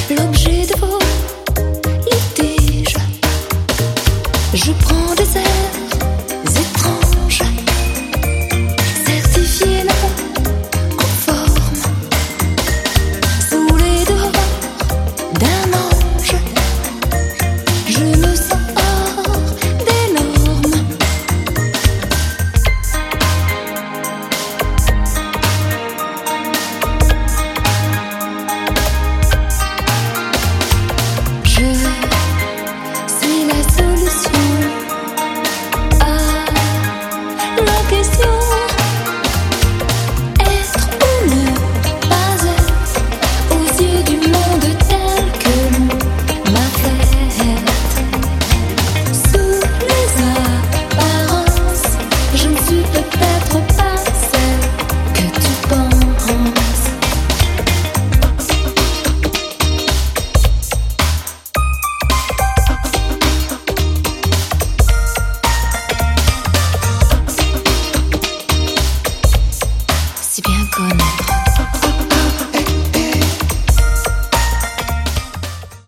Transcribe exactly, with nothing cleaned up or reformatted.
l'objet de vos litiges. Je prends des airs étranges, certifiés non conformes, sous les dehors d'un ange. Je me sens hors des normes. Je suis la solution à la question. Être ou ne pas être aux yeux du monde tel que l'on m'a fait. Sous les apparences, je ne suis peut-être pas celle que tu penses. Si bien connaître